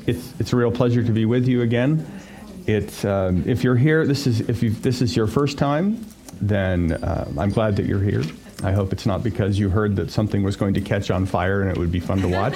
It's a real pleasure to be with you again. It's if you're here, this is your first time, then I'm glad that you're here. I hope it's not because you heard that something was going to catch on fire and it would be fun to watch.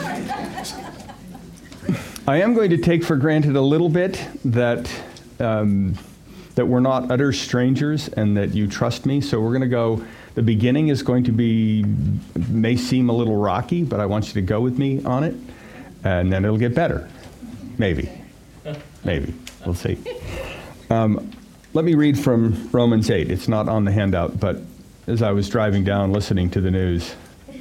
I am going to take for granted a little bit that that we're not utter strangers and that you trust me. So we're going to go. The beginning is going to may seem a little rocky, but I want you to go with me on it, and then it'll get better. Maybe. We'll see. Let me read from Romans 8. It's not on the handout, but as I was driving down listening to the news, it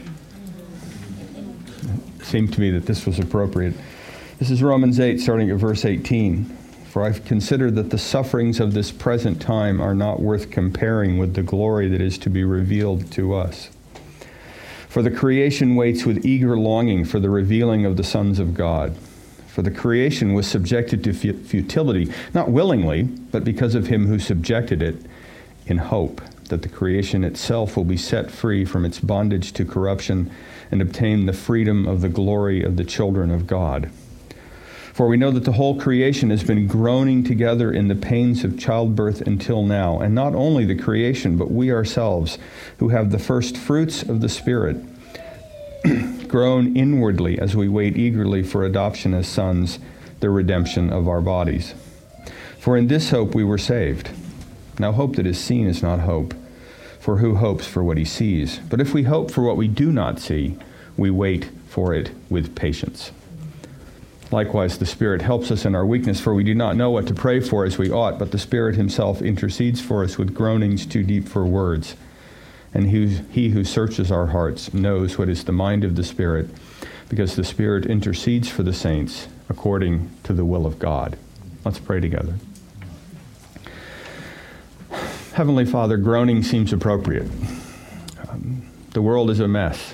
seemed to me that this was appropriate. This is Romans 8, starting at verse 18. For I consider that the sufferings of this present time are not worth comparing with the glory that is to be revealed to us. For the creation waits with eager longing for the revealing of the sons of God. For the creation was subjected to futility, not willingly, but because of him who subjected it, in hope that the creation itself will be set free from its bondage to corruption and obtain the freedom of the glory of the children of God. For we know that the whole creation has been groaning together in the pains of childbirth until now, and not only the creation, but we ourselves, who have the first fruits of the Spirit, groan inwardly as we wait eagerly for adoption as sons, the redemption of our bodies. For in this hope we were saved. Now hope that is seen is not hope, for who hopes for what he sees? But if we hope for what we do not see, we wait for it with patience. Likewise, the Spirit helps us in our weakness, for we do not know what to pray for as we ought, but the Spirit himself intercedes for us with groanings too deep for words. And he who searches our hearts knows what is the mind of the Spirit, because the Spirit intercedes for the saints according to the will of God. Let's pray together. Heavenly Father, groaning seems appropriate. The world is a mess.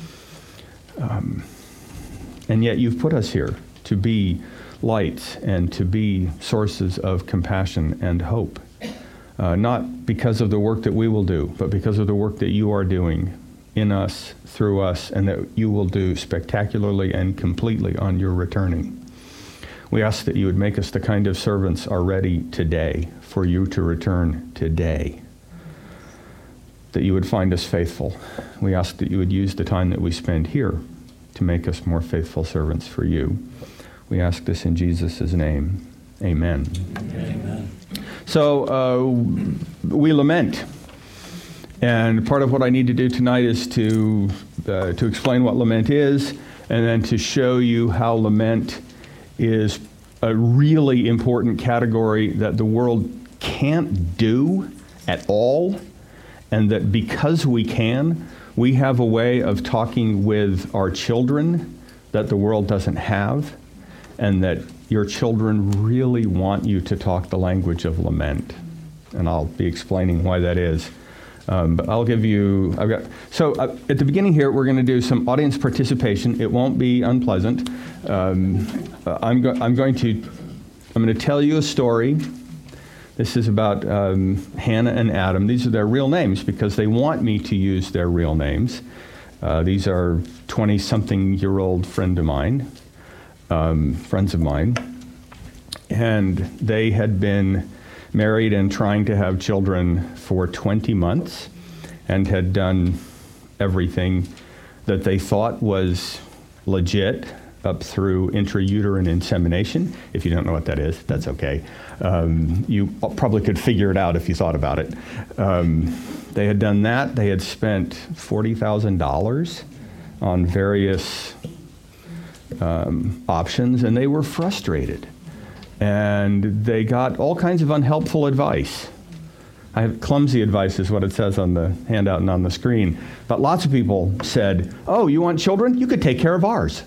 And yet you've put us here to be lights and to be sources of compassion and hope. Not because of the work that we will do, but because of the work that you are doing in us, through us, and that you will do spectacularly and completely on your returning. We ask that you would make us the kind of servants are ready today for you to return today. That you would find us faithful. We ask that you would use the time that we spend here to make us more faithful servants for you. We ask this in Jesus' name. Amen. Amen. So we lament. And part of what I need to do tonight is to explain what lament is, and then to show you how lament is a really important category that the world can't do at all, and that because we can, we have a way of talking with our children that the world doesn't have, and that your children really want you to talk the language of lament. And I'll be explaining why that is. But I'll give you, at the beginning here, we're going to do some audience participation. It won't be unpleasant. I'm going to tell you a story. This is about Hannah and Adam. These are their real names because they want me to use their real names. These are 20-something-year-old friends of mine. And they had been married and trying to have children for 20 months and had done everything that they thought was legit up through intrauterine insemination. If you don't know what that is, that's okay. You probably could figure it out if you thought about it. They had done that. They had spent $40,000 on various options, and they were frustrated. And they got all kinds of unhelpful advice. I have clumsy advice is what it says on the handout and on the screen. But lots of people said, oh, you want children? You could take care of ours.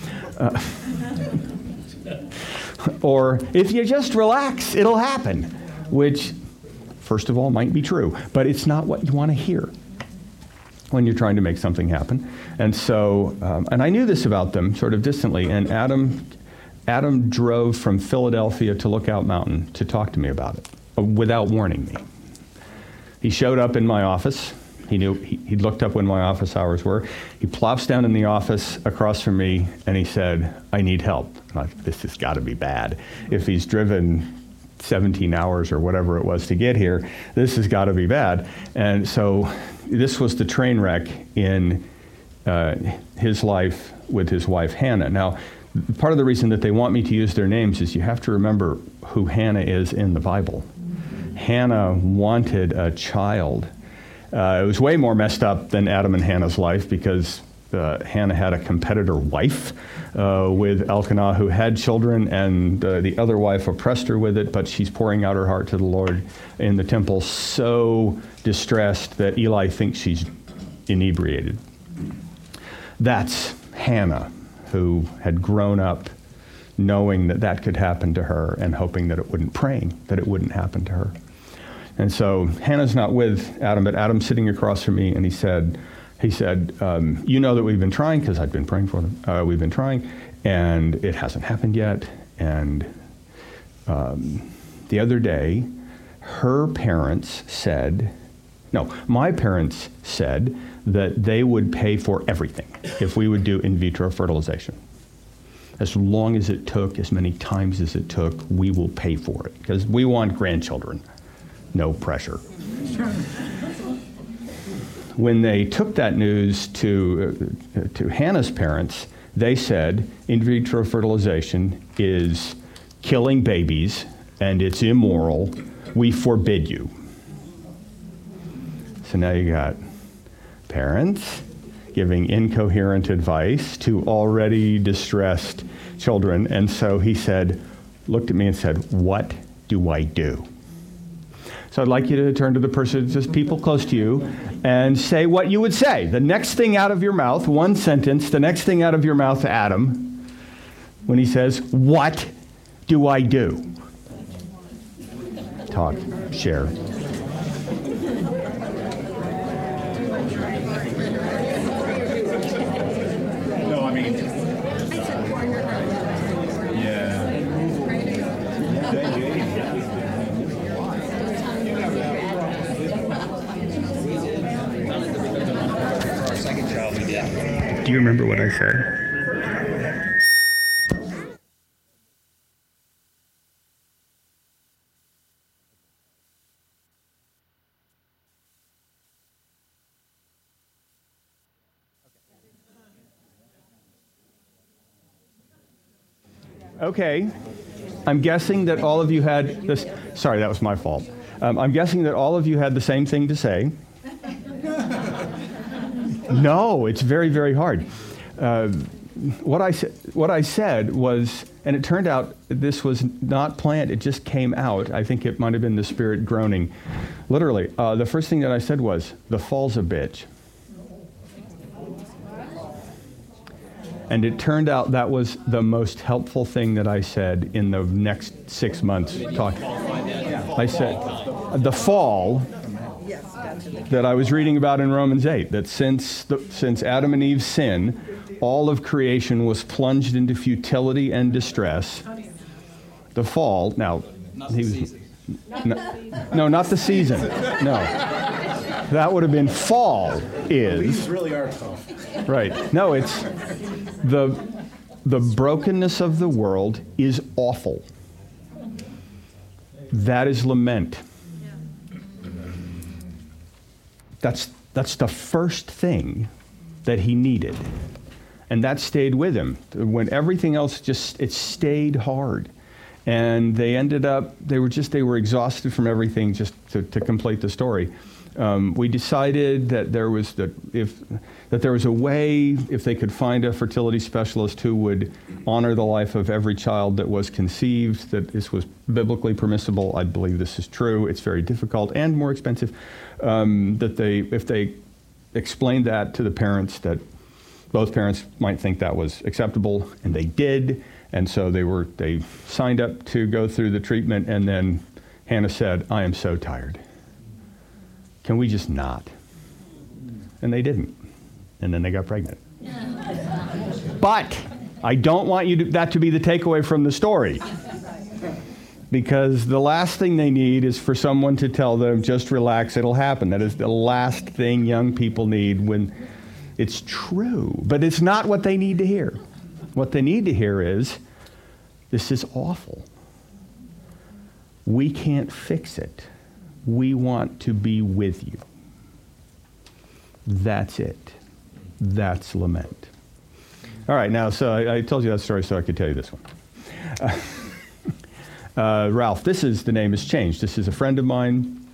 Or if you just relax, it'll happen. Which, first of all, might be true. But it's not what you want to hear when you're trying to make something happen. And so, and I knew this about them sort of distantly. And Adam drove from Philadelphia to Lookout Mountain to talk to me about it without warning me. He showed up in my office He knew, he looked up when my office hours were. He plops down in the office across from me, and he said, I need help. And I thought, this has got to be bad. If he's driven 17 hours or whatever it was to get here, this has got to be bad. And so this was the train wreck in his life with his wife, Hannah. Now, part of the reason that they want me to use their names is you have to remember who Hannah is in the Bible. Hannah wanted a child. It was way more messed up than Adam and Hannah's life, because Hannah had a competitor wife with Elkanah who had children, and the other wife oppressed her with it, but she's pouring out her heart to the Lord in the temple, so distressed that Eli thinks she's inebriated. That's Hannah, who had grown up knowing that that could happen to her and hoping that it wouldn't, praying that it wouldn't happen to her. And so Hannah's not with Adam, but Adam's sitting across from me, and he said, you know that we've been trying, because I'd been praying for them. We've been trying, and it hasn't happened yet. And the other day, my parents said that they would pay for everything if we would do in vitro fertilization. As long as it took, as many times as it took, we will pay for it, because we want grandchildren. No pressure. When they took that news to Hannah's parents, they said in vitro fertilization is killing babies and it's immoral. We forbid you. So now you got parents giving incoherent advice to already distressed children. And so he looked at me and said, what do I do? So I'd like you to turn to the person, just people close to you, and say what you would say. The next thing out of your mouth, one sentence, the next thing out of your mouth to Adam, when he says, what do I do? Talk, share. Do you remember what I said? Okay. I'm guessing that all of you had this. Sorry, that was my fault. I'm guessing that all of you had the same thing to say. No, it's very, very hard. What I said was, and it turned out this was not planned, it just came out. I think it might have been the Spirit groaning. Literally, the first thing that I said was, the fall's a bitch. And it turned out that was the most helpful thing that I said in the next 6 months. I said, the fall that I was reading about in Romans 8, that since Adam and Eve's sin, all of creation was plunged into futility and distress. The fall, now, no, not the season. No. That would have been fall is. These really are tough. Right. No, it's the brokenness of the world is awful. That is lament. That's the first thing that he needed. And that stayed with him. When everything else it stayed hard. And they ended up, they were exhausted from everything just to complete the story. We decided that there was a way, if they could find a fertility specialist who would honor the life of every child that was conceived, that this was biblically permissible. I believe this is true. It's very difficult and more expensive. If they explained that to the parents, that both parents might think that was acceptable, and they did. And so they signed up to go through the treatment, and then Hannah said, I am so tired. Can we just not? And they didn't. And then they got pregnant. But I don't want that to be the takeaway from the story. Because the last thing they need is for someone to tell them, just relax, it'll happen. That is the last thing young people need when it's true. But it's not what they need to hear. What they need to hear is, this is awful. We can't fix it. We want to be with you. That's it. That's lament. All right, now, so I told you that story so I could tell you this one. Ralph, the name has changed. This is a friend of mine,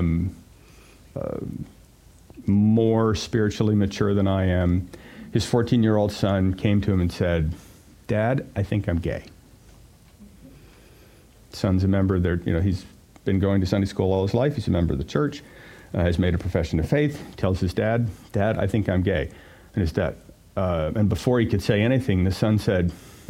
more spiritually mature than I am. His 14-year-old son came to him and said, Dad, I think I'm gay. Son's a member there, he's been going to Sunday school all his life. He's a member of the church, has made a profession of faith, tells his dad, Dad, I think I'm gay. And his dad, and before he could say anything, the son said,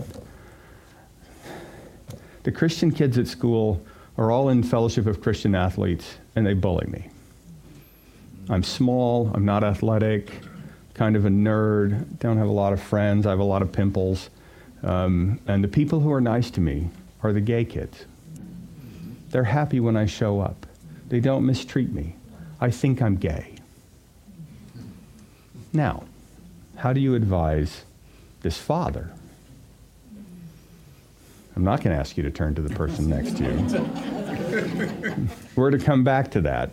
the Christian kids at school are all in Fellowship of Christian Athletes, and they bully me. I'm small, I'm not athletic, kind of a nerd, don't have a lot of friends, I have a lot of pimples, and the people who are nice to me are the gay kids. They're happy when I show up. They don't mistreat me. I think I'm gay. Now, how do you advise this father? I'm not going to ask you to turn to the person next to you. We're to come back to that.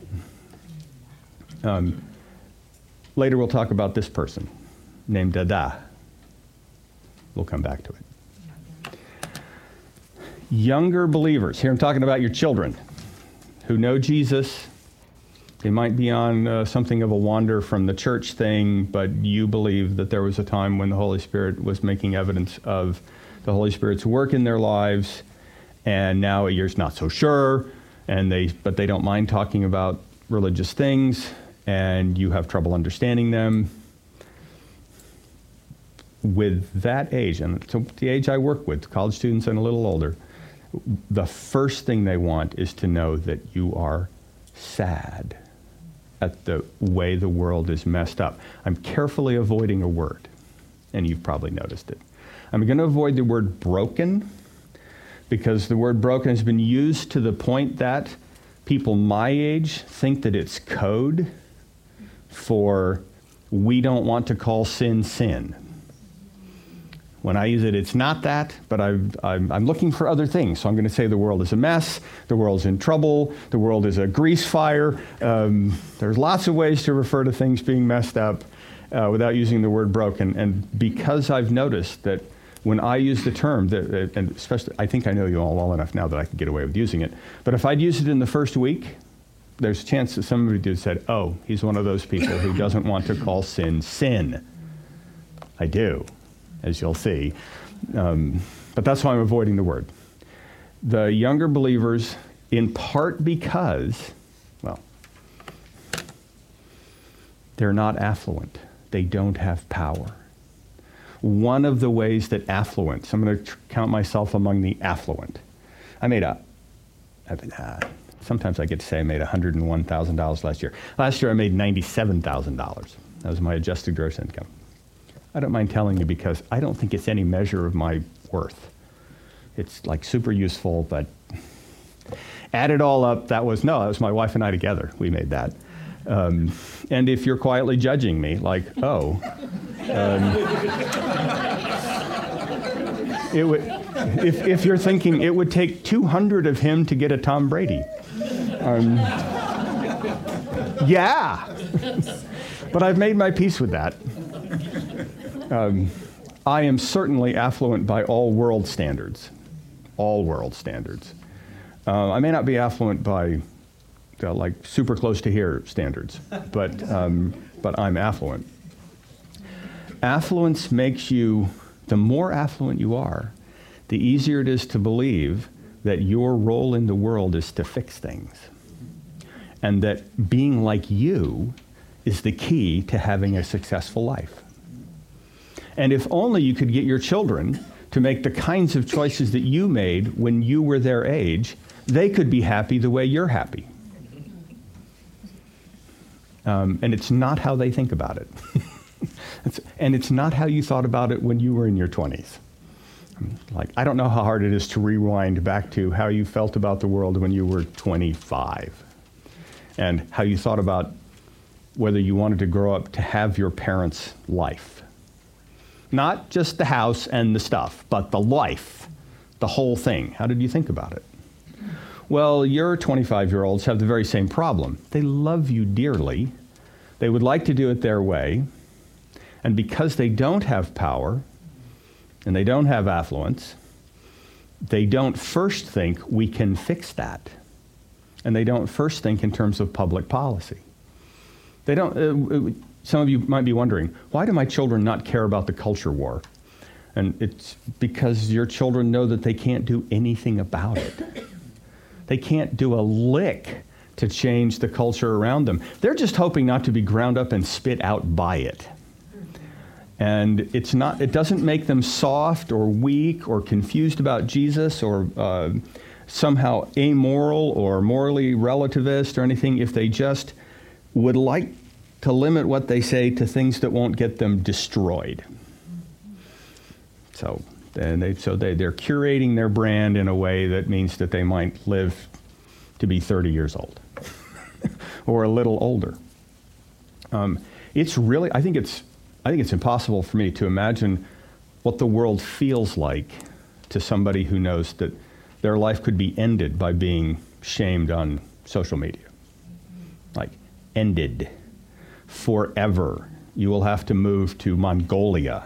Later we'll talk about this person named Dada. We'll come back to it. Younger believers, here I'm talking about your children who know Jesus. They might be on something of a wander from the church thing, but you believe that there was a time when the Holy Spirit was making evidence of the Holy Spirit's work in their lives, and now you're not so sure, but they don't mind talking about religious things, and you have trouble understanding them. With that age, and so the age I work with, college students and a little older, the first thing they want is to know that you are sad at the way the world is messed up. I'm carefully avoiding a word, and you've probably noticed it. I'm going to avoid the word broken, because the word broken has been used to the point that people my age think that it's code for we don't want to call sin sin. When I use it, it's not that, but I'm looking for other things. So I'm going to say the world is a mess, the world's in trouble, the world is a grease fire. There's lots of ways to refer to things being messed up without using the word broken. And because I've noticed that when I use the term, and especially, I think I know you all well enough now that I can get away with using it, but if I'd used it in the first week, there's a chance that somebody would have said, oh, he's one of those people who doesn't want to call sin sin. I do, as you'll see. But that's why I'm avoiding the word. The younger believers, in part because, well, they're not affluent. They don't have power. One of the ways that affluence, I'm going to count myself among the affluent. Sometimes I get to say I made $101,000 last year. Last year I made $97,000. That was my adjusted gross income. I don't mind telling you because I don't think it's any measure of my worth. It's like super useful, but add it all up, that was my wife and I together. We made that. And if you're quietly judging me, like, it would, if you're thinking it would take 200 of him to get a Tom Brady. Yeah, but I've made my peace with that. I am certainly affluent by all world standards. All world standards. I may not be affluent by like super close to here standards, but I'm affluent. Affluence makes you, the more affluent you are, the easier it is to believe that your role in the world is to fix things. And that being like you is the key to having a successful life. And if only you could get your children to make the kinds of choices that you made when you were their age, they could be happy the way you're happy. And it's not how they think about it. And it's not how you thought about it when you were in your 20s. Like, I don't know how hard it is to rewind back to how you felt about the world when you were 25 and how you thought about whether you wanted to grow up to have your parents' life. Not just the house and the stuff, but the life, the whole thing. How did you think about it? Well, your 25-year-olds have the very same problem. They love you dearly. They would like to do it their way. And because they don't have power and they don't have affluence, they don't first think we can fix that. And they don't first think in terms of public policy. They don't. Some of you might be wondering, why do my children not care about the culture war? And it's because your children know that they can't do anything about it. They can't do a lick to change the culture around them. They're just hoping not to be ground up and spit out by it. And it doesn't make them soft or weak or confused about Jesus or somehow amoral or morally relativist or anything if they just would like to limit what they say to things that won't get them destroyed. So they're curating their brand in a way that means that they might live to be 30 years old or a little older. It's really, I think it's impossible for me to imagine what the world feels like to somebody who knows that their life could be ended by being shamed on social media. Like, ended forever. You will have to move to Mongolia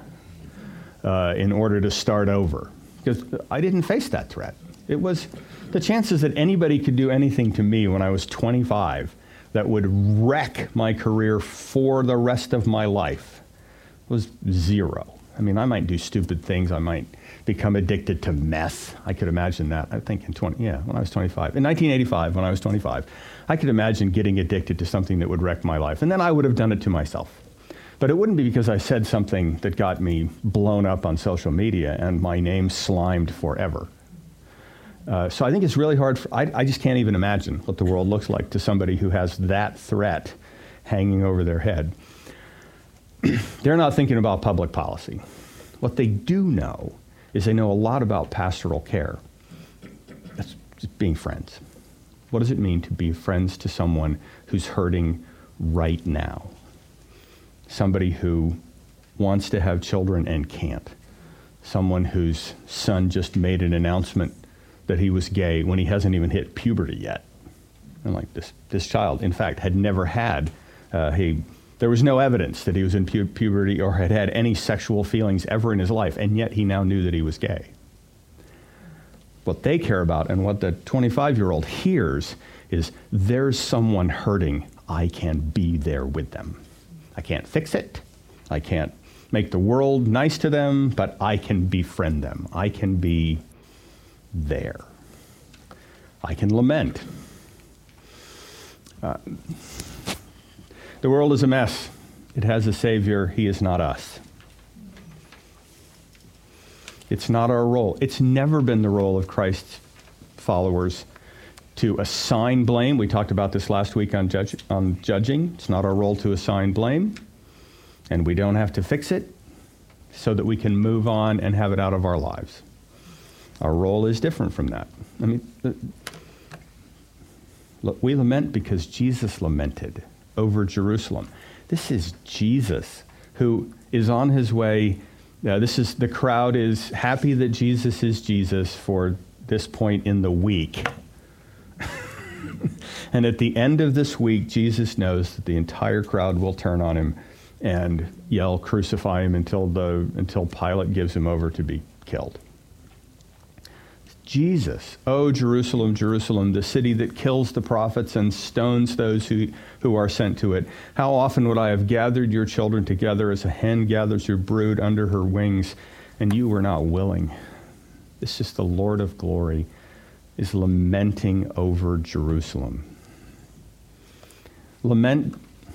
in order to start over. Because I didn't face that threat. It was the chances that anybody could do anything to me when I was 25 that would wreck my career for the rest of my life was zero. I mean, I might do stupid things. I might become addicted to meth. I could imagine that. I think when I was 25. In 1985, when I was 25, I could imagine getting addicted to something that would wreck my life. And then I would have done it to myself. But it wouldn't be because I said something that got me blown up on social media and my name slimed forever. So I think it's really hard. I just can't even imagine what the world looks like to somebody who has that threat hanging over their head. They're not thinking about public policy. What they do know is they know a lot about pastoral care. That's just being friends. What does it mean to be friends to someone who's hurting right now? Somebody who wants to have children and can't. Someone whose son just made an announcement that he was gay when he hasn't even hit puberty yet. And like this child, in fact, had never had, there was no evidence that he was in puberty or had had any sexual feelings ever in his life, and yet he now knew that he was gay. What they care about and what the 25-year-old hears is there's someone hurting. I can be there with them. I can't fix it. I can't make the world nice to them, but I can befriend them. I can be there. I can lament. The world is a mess. It has a Savior. He is not us. It's not our role. It's never been the role of Christ's followers to assign blame. We talked about this last week on judging. It's not our role to assign blame, and we don't have to fix it so that we can move on and have it out of our lives. Our role is different from that. I mean, look, we lament because Jesus lamented over Jerusalem. This is Jesus who is on his way. The crowd is happy that Jesus is Jesus for this point in the week. And at the end of this week, Jesus knows that the entire crowd will turn on him and yell, "Crucify him," until Pilate gives him over to be killed. Jesus, "O Jerusalem, Jerusalem, the city that kills the prophets and stones those who are sent to it. How often would I have gathered your children together as a hen gathers her brood under her wings, and you were not willing." This is the Lord of glory is lamenting over Jerusalem. Lament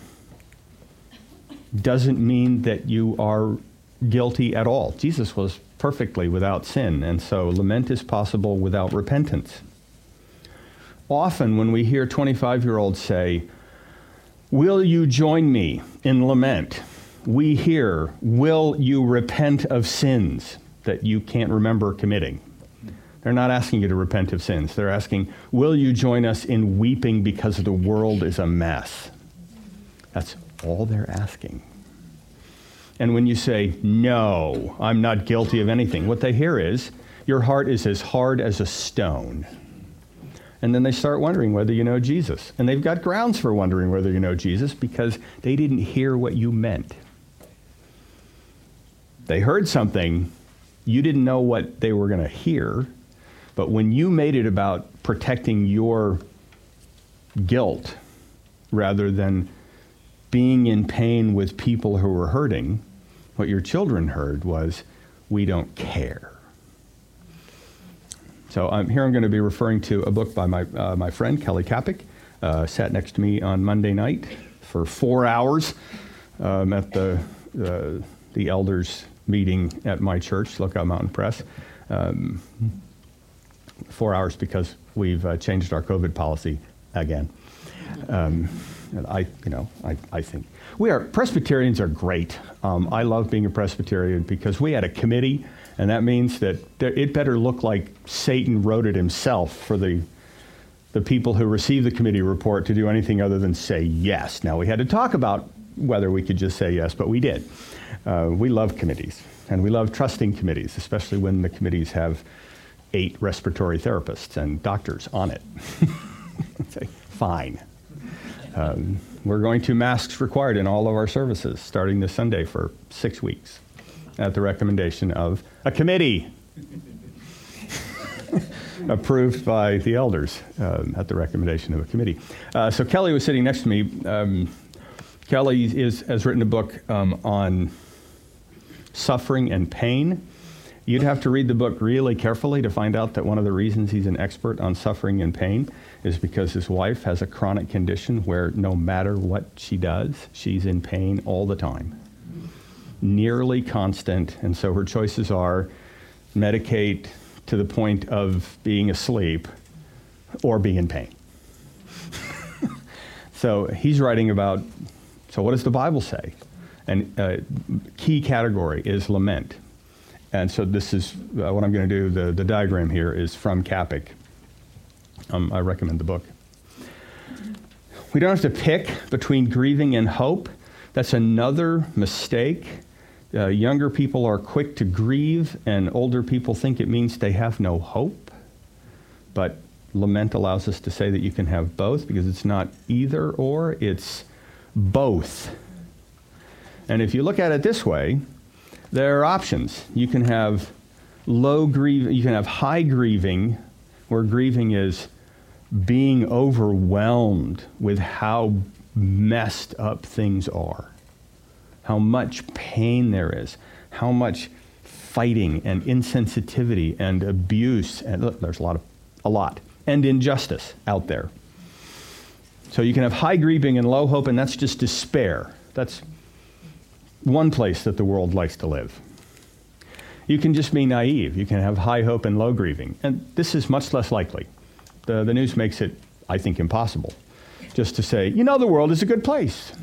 doesn't mean that you are guilty at all. Jesus was perfectly without sin, and so lament is possible without repentance. Often when we hear 25-year-olds say, "Will you join me in lament?" we hear, "Will you repent of sins?" that you can't remember committing. They're not asking you to repent of sins. They're asking, will you join us in weeping because the world is a mess? That's all they're asking. And when you say, no, I'm not guilty of anything, what they hear is, your heart is as hard as a stone. And then they start wondering whether you know Jesus. And they've got grounds for wondering whether you know Jesus because they didn't hear what you meant. They heard something, you didn't know what they were going to hear, but when you made it about protecting your guilt rather than being in pain with people who were hurting, what your children heard was, we don't care. So here I'm going to be referring to a book by my friend, Kelly Kapic, sat next to me on Monday night for 4 hours at the elders meeting at my church, Lookout Mountain Press. 4 hours because we've changed our COVID policy again. And I think Presbyterians are great. I love being a Presbyterian because we had a committee, and that means that it better look like Satan wrote it himself for the people who receive the committee report to do anything other than say yes. Now, we had to talk about whether we could just say yes, but we did. We love committees, and we love trusting committees, especially when the committees have 8 respiratory therapists and doctors on it. Say, fine. We're going to masks required in all of our services starting this Sunday for 6 weeks at the recommendation of a committee approved by the elders at the recommendation of a committee. So Kelly was sitting next to me. Kelly has written a book on suffering and pain. You'd have to read the book really carefully to find out that one of the reasons he's an expert on suffering and pain is because his wife has a chronic condition where no matter what she does, she's in pain all the time. Nearly constant, and so her choices are medicate to the point of being asleep or being in pain. So he's writing about, so what does the Bible say? And key category is lament. And so this is what I'm going to do. The diagram here is from Kapic. I recommend the book. We don't have to pick between grieving and hope. That's another mistake. Younger people are quick to grieve, and older people think it means they have no hope. But lament allows us to say that you can have both, because it's not either or, it's both. And if you look at it this way, there are options. You can have you can have high grieving, where grieving is being overwhelmed with how messed up things are, how much pain there is, how much fighting and insensitivity and abuse, and look, there's a lot, and injustice out there. So you can have high grieving and low hope, and that's just despair. That's one place that the world likes to live. You can just be naive. You can have high hope and low grieving. And this is much less likely. The news makes it, I think, impossible just to say, the world is a good place.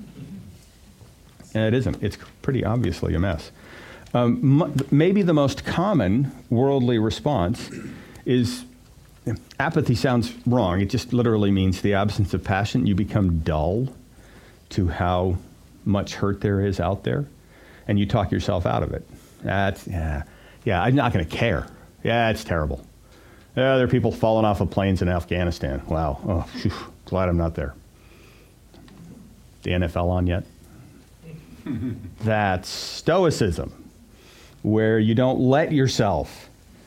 And it isn't. It's pretty obviously a mess. Maybe the most common worldly response is, apathy sounds wrong. It just literally means the absence of passion. You become dull to how much hurt there is out there, and you talk yourself out of it. I'm not going to care. Yeah, it's terrible. There are people falling off of planes in Afghanistan. Wow. Oh, phew, glad I'm not there. The NFL on yet? That's stoicism, where you don't let yourself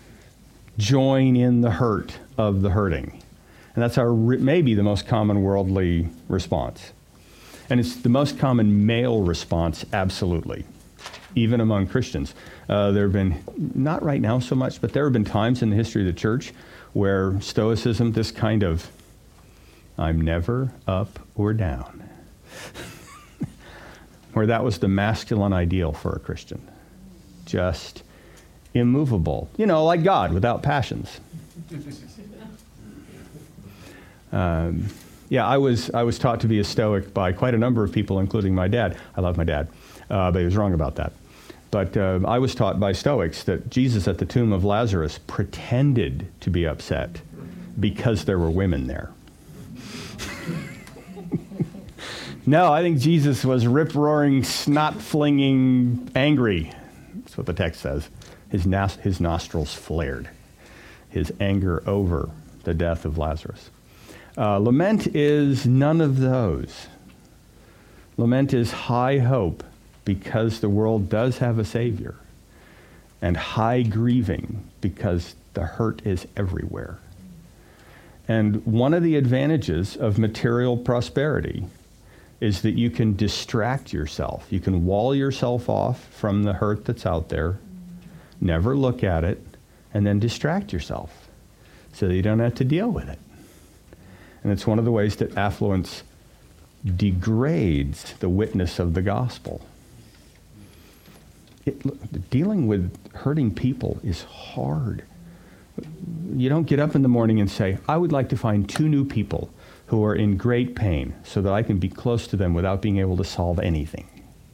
join in the hurt of the hurting. And that's maybe the most common worldly response. And it's the most common male response, absolutely, even among Christians. There have been, not right now so much, but there have been times in the history of the church where stoicism, this kind of, I'm never up or down, where that was the masculine ideal for a Christian. Just immovable. Like God, without passions. I was taught to be a Stoic by quite a number of people, including my dad. I love my dad, but he was wrong about that. But I was taught by Stoics that Jesus at the tomb of Lazarus pretended to be upset because there were women there. No, I think Jesus was rip-roaring, snot-flinging, angry. That's what the text says. His nostrils flared. His anger over the death of Lazarus. Lament is none of those. Lament is high hope because the world does have a Savior, and high grieving because the hurt is everywhere. And one of the advantages of material prosperity is that you can distract yourself. You can wall yourself off from the hurt that's out there, never look at it, and then distract yourself so that you don't have to deal with it. And it's one of the ways that affluence degrades the witness of the gospel. Dealing with hurting people is hard. You don't get up in the morning and say, I would like to find 2 new people who are in great pain so that I can be close to them without being able to solve anything.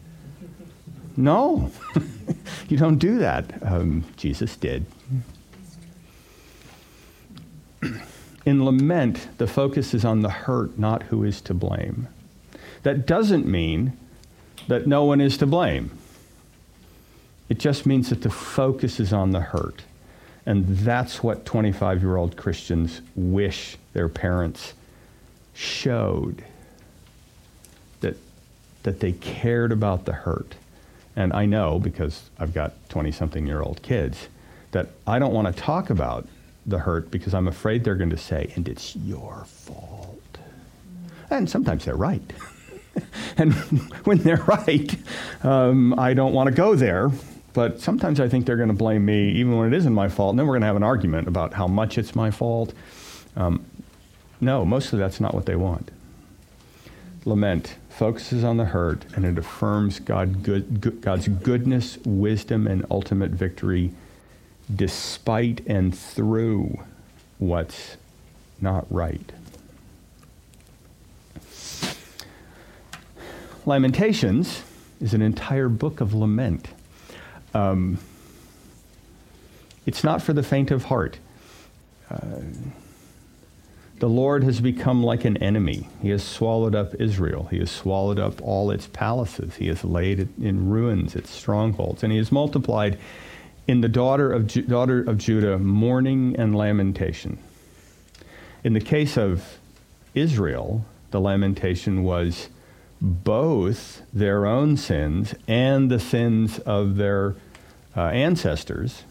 No, you don't do that. Jesus did. In lament, the focus is on the hurt, not who is to blame. That doesn't mean that no one is to blame. It just means that the focus is on the hurt. And that's what 25-year-old Christians wish their parents showed, that they cared about the hurt. And I know, because I've got 20-something-year-old kids, that I don't want to talk about the hurt because I'm afraid they're going to say, and it's your fault. And sometimes they're right. And when they're right, I don't want to go there. But sometimes I think they're going to blame me even when it isn't my fault. And then we're going to have an argument about how much it's my fault. No, mostly that's not what they want. Lament focuses on the hurt, and it affirms God's goodness, wisdom, and ultimate victory despite and through what's not right. Lamentations is an entire book of lament. It's not for the faint of heart. The Lord has become like an enemy. He has swallowed up Israel. He has swallowed up all its palaces. He has laid it in ruins, its strongholds. And he has multiplied in the daughter of Judah mourning and lamentation. In the case of Israel, the lamentation was both their own sins and the sins of their ancestors.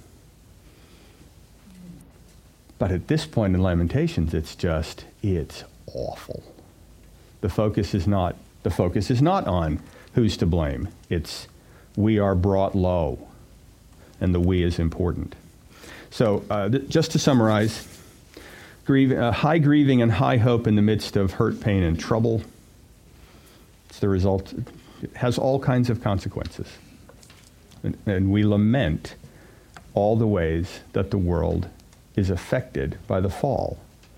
But at this point in Lamentations, it's awful. The focus is not on who's to blame. It's we are brought low, and the we is important. So just to summarize, high grieving and high hope in the midst of hurt, pain, and trouble. It's the result. It has all kinds of consequences. And we lament all the ways that the world is affected by the fall.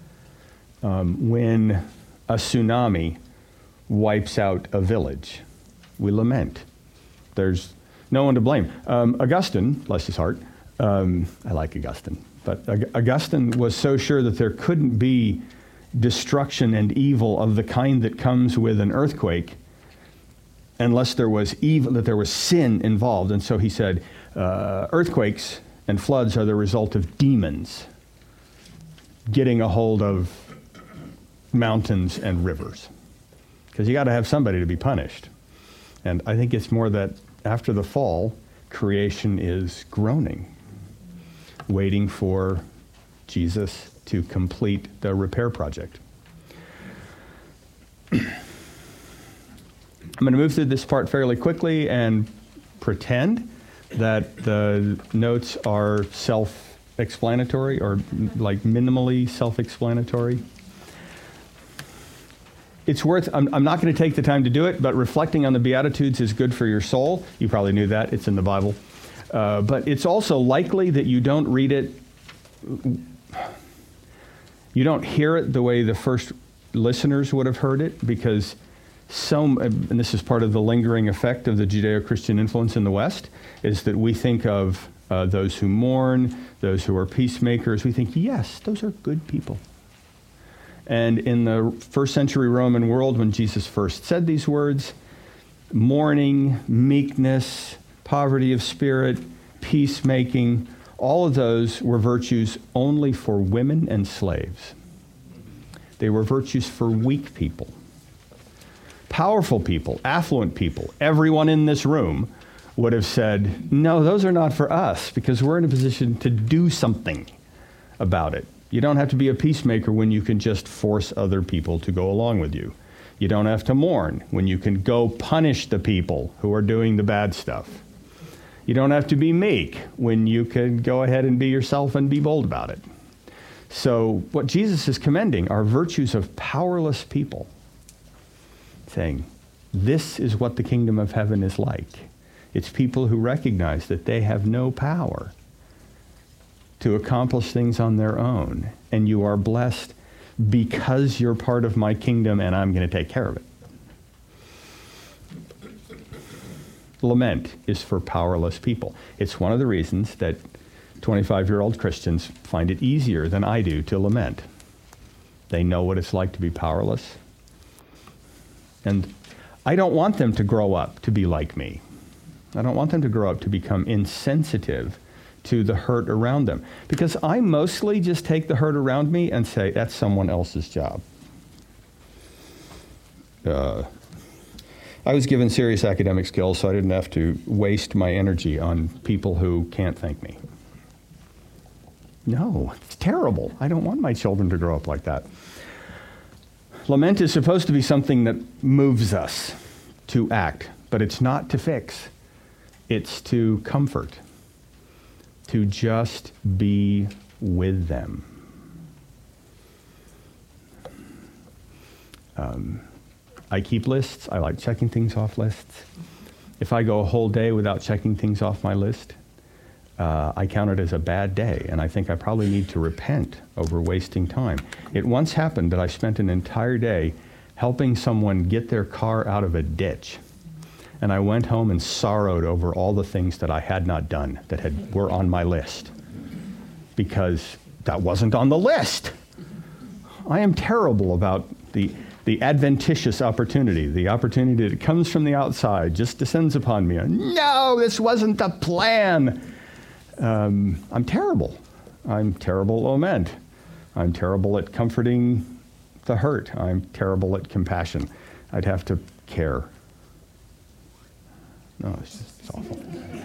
When a tsunami wipes out a village, we lament. There's no one to blame. Augustine, bless his heart, I like Augustine, but Augustine was so sure that there couldn't be destruction and evil of the kind that comes with an earthquake unless there was evil, that there was sin involved. And so he said, earthquakes and floods are the result of demons getting a hold of mountains and rivers. Because you got to have somebody to be punished. And I think it's more that after the fall, creation is groaning, waiting for Jesus to complete the repair project. I'm going to move through this part fairly quickly and pretend that the notes are self-explanatory or like minimally self-explanatory. It's worth, I'm not going to take the time to do it, but reflecting on the Beatitudes is good for your soul. You probably knew that. It's in the Bible. But it's also likely that you don't read it, you don't hear it the way the first listeners would have heard it, because and this is part of the lingering effect of the Judeo-Christian influence in the West, is that we think of those who mourn, those who are peacemakers. We think, yes, those are good people. And in the first century Roman world, when Jesus first said these words, mourning, meekness, poverty of spirit, peacemaking, all of those were virtues only for women and slaves. They were virtues for weak people. Powerful people, affluent people, everyone in this room would have said, no, those are not for us, because we're in a position to do something about it. You don't have to be a peacemaker when you can just force other people to go along with you. You don't have to mourn when you can go punish the people who are doing the bad stuff. You don't have to be meek when you can go ahead and be yourself and be bold about it. So what Jesus is commending are virtues of powerless people, saying, this is what the kingdom of heaven is like. It's people who recognize that they have no power to accomplish things on their own, and you are blessed because you're part of my kingdom and I'm going to take care of it. Lament is for powerless people. It's one of the reasons that 25-year-old Christians find it easier than I do to lament. They know what it's like to be powerless. And I don't want them to grow up to be like me. I don't want them to grow up to become insensitive to the hurt around them. Because I mostly just take the hurt around me and say, that's someone else's job. I was given serious academic skills, so I didn't have to waste my energy on people who can't thank me. No, it's terrible. I don't want my children to grow up like that. Lament is supposed to be something that moves us to act, but it's not to fix. It's to comfort, to just be with them. I keep lists. I like checking things off lists. If I go a whole day without checking things off my list, I count it as a bad day, and I think I probably need to repent over wasting time. It once happened that I spent an entire day helping someone get their car out of a ditch, and I went home and sorrowed over all the things that I had not done that were on my list, because that wasn't on the list. I am terrible about the adventitious opportunity, the opportunity that comes from the outside, just descends upon me. No, this wasn't the plan. I'm terrible. I'm terrible at lament. I'm terrible at comforting the hurt. I'm terrible at compassion. I'd have to care. No, it's awful.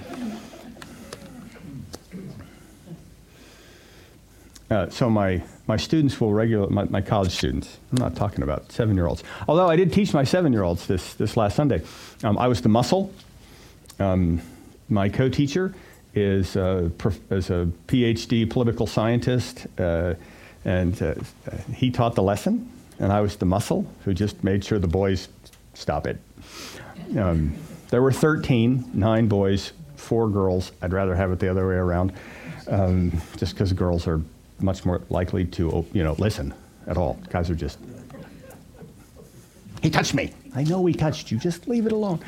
So my students will my college students, I'm not talking about 7-year-olds, although I did teach my 7-year-olds this last Sunday. I was the muscle. My co-teacher is a PhD political scientist, and he taught the lesson, and I was the muscle who just made sure the boys stop it. There were 13, 9 boys, 4 girls. I'd rather have it the other way around, just because girls are much more likely to, listen at all. Guys are just, he touched me. I know he touched you. Just leave it alone.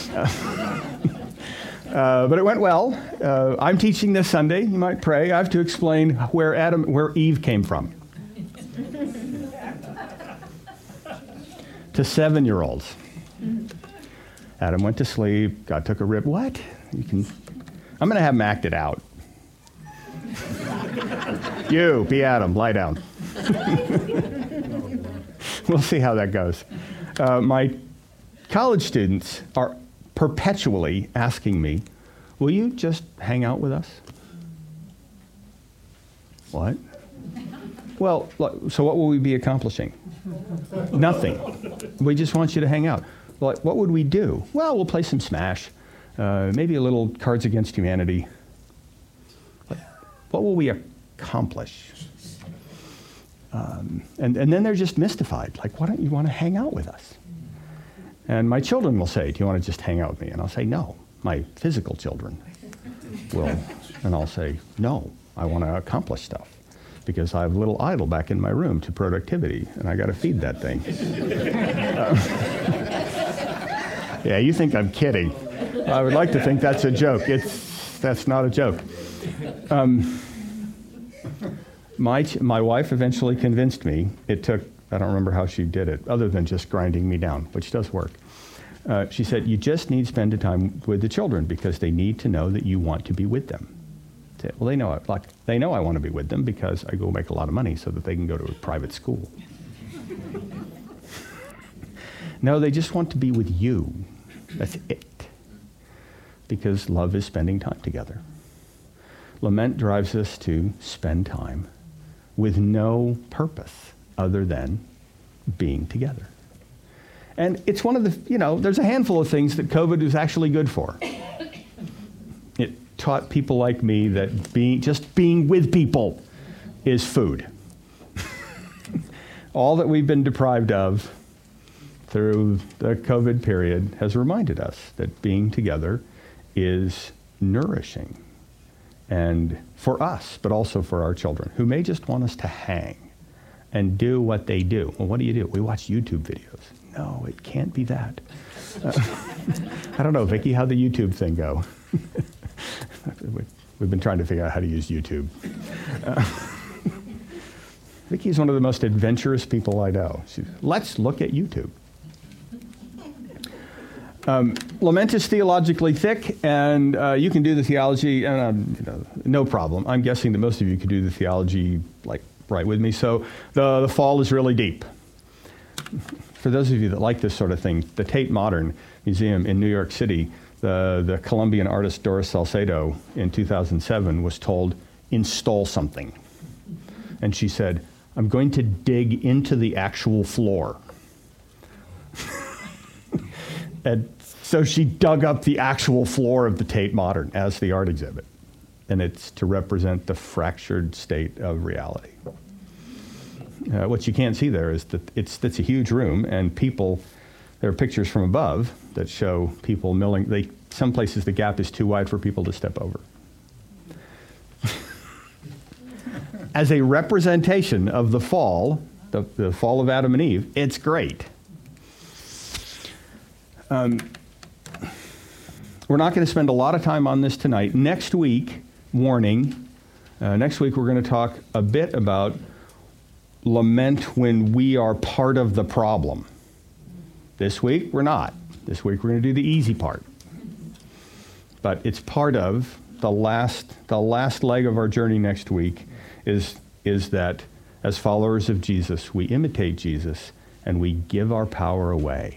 But it went well. I'm teaching this Sunday. You might pray. I have to explain where Eve came from. To 7-year-olds. Adam went to sleep. God took a rib. What? I'm going to have him act it out. You, be Adam, lie down. We'll see how that goes. My college students are perpetually asking me, will you just hang out with us? What? Well, so what will we be accomplishing? Nothing. We just want you to hang out. Well, what would we do? Well, we'll play some Smash, maybe a little Cards Against Humanity. What will we accomplish? And then they're just mystified. Like, why don't you want to hang out with us? And my children will say, do you want to just hang out with me? And I'll say, no. My physical children will. And I'll say, no, I want to accomplish stuff. Because I have a little idol back in my room to productivity, and I got to feed that thing. Yeah, you think I'm kidding. I would like to think that's a joke. That's not a joke. My wife eventually convinced me. It took, I don't remember how she did it, other than just grinding me down, which does work. She said, you just need to spend the time with the children because they need to know that you want to be with them. I said, well, they know I want to be with them because I go make a lot of money so that they can go to a private school. No, they just want to be with you. That's it. Because love is spending time together. Lament drives us to spend time with no purpose other than being together. And it's one of the, there's a handful of things that COVID is actually good for. It taught people like me that being with people is food. All that we've been deprived of through the COVID period has reminded us that being together is nourishing. And for us, but also for our children, who may just want us to hang and do what they do. Well, what do? We watch YouTube videos. No, it can't be that. I don't know, Vicki, how'd the YouTube thing go? We've been trying to figure out how to use YouTube. Vicki is one of the most adventurous people I know. Let's look at YouTube. Lament is theologically thick, and you can do the theology, and no problem. I'm guessing that most of you could do the theology right with me. So the fall is really deep. For those of you that like this sort of thing, the Tate Modern Museum in New York City, the Colombian artist Doris Salcedo in 2007 was told, install something. And she said, I'm going to dig into the actual floor. And so she dug up the actual floor of the Tate Modern as the art exhibit. And it's to represent the fractured state of reality. What you can't see there is that it's a huge room, and there are pictures from above that show people milling. Some places the gap is too wide for people to step over. As a representation of the fall, the fall of Adam and Eve, it's great. We're not going to spend a lot of time on this tonight. Next week, next week we're going to talk a bit about lament when we are part of the problem. This week, we're not. This week, we're going to do the easy part. But it's part of the last leg of our journey next week is that as followers of Jesus, we imitate Jesus and we give our power away.